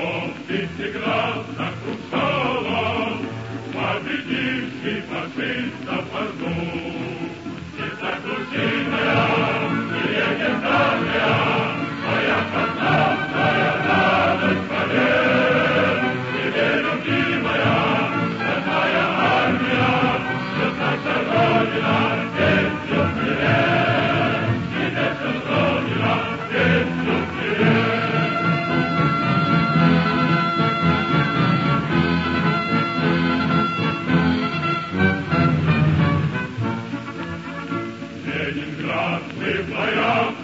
чтоб ты всегда сокрушала победивший фашистов орду. Несокрушимая и легендарная моя красавная радость побед. Тебе, любимая, родная армия, что наша Родина, песню привет. Тебе, Родина, песню привет. Ленинград мы в боях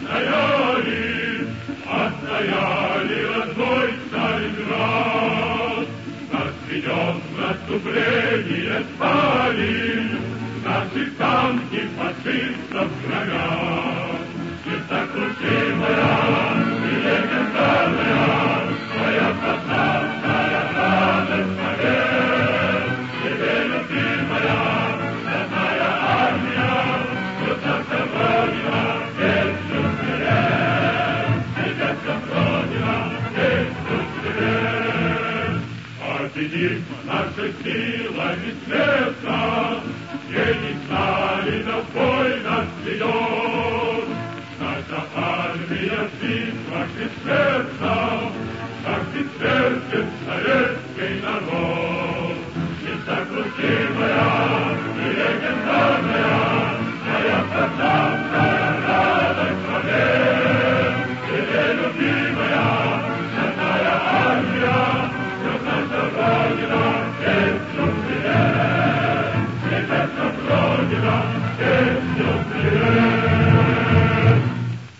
отстояли родной Сталинград. Нас ведет в наступление Сталин, наши танки фашистов громят. Несокрушимая и легендарная моя красавная радость побед. Тебе, любимая, родная армия, что наша Родина, песню привет. Тебе, Родина, песню привет. Победим наши силами света, гений Сталина в бой нас ведет. Наша армия в битвах бессмертна, как бессмертен советский народ. Несокрушимая